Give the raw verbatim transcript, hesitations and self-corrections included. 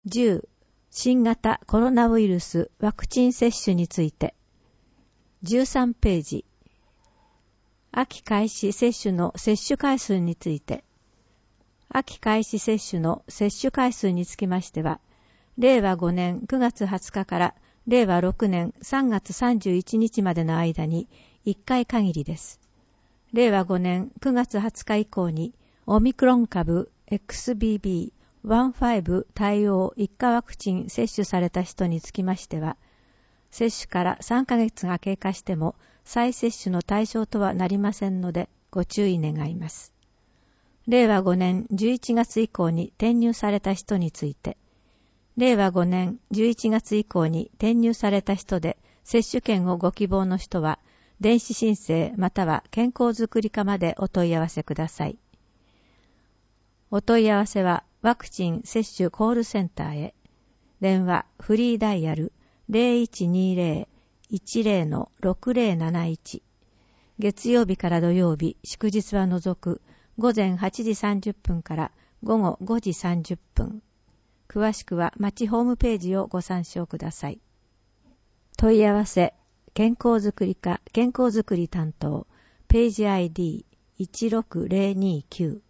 じゅう、新型コロナウイルスワクチン接種について。じゅうさんページ。秋開始接種の接種回数について。秋開始接種の接種回数につきましては、れいわごねんくがつはつかかられいわろくねんさんがつさんじゅういちにちまでの間にいっかい限りです。れいわごねんくがつはつか以降にオミクロン株 エックスビービーじゅうご 対応いっかワクチン接種された人につきましては、接種からさんかげつが経過しても再接種の対象とはなりませんのでご注意願います。れいわごねんじゅういちがつ以降に転入された人について、れいわごねんじゅういちがつ以降に転入された人で接種券をご希望の人は、電子申請または健康づくり課までお問い合わせください。お問い合わせはワクチン接種コールセンターへ。電話フリーダイヤル ゼロいちにゼロ いちゼロ ろくゼロなないち。月曜日から土曜日、祝日は除くごぜんはちじさんじゅっぷんからごごごじさんじゅっぷん。詳しくは町ホームページをご参照ください。問い合わせ、健康づくり課健康づくり担当、ページ アイディーいちろくゼロにきゅう。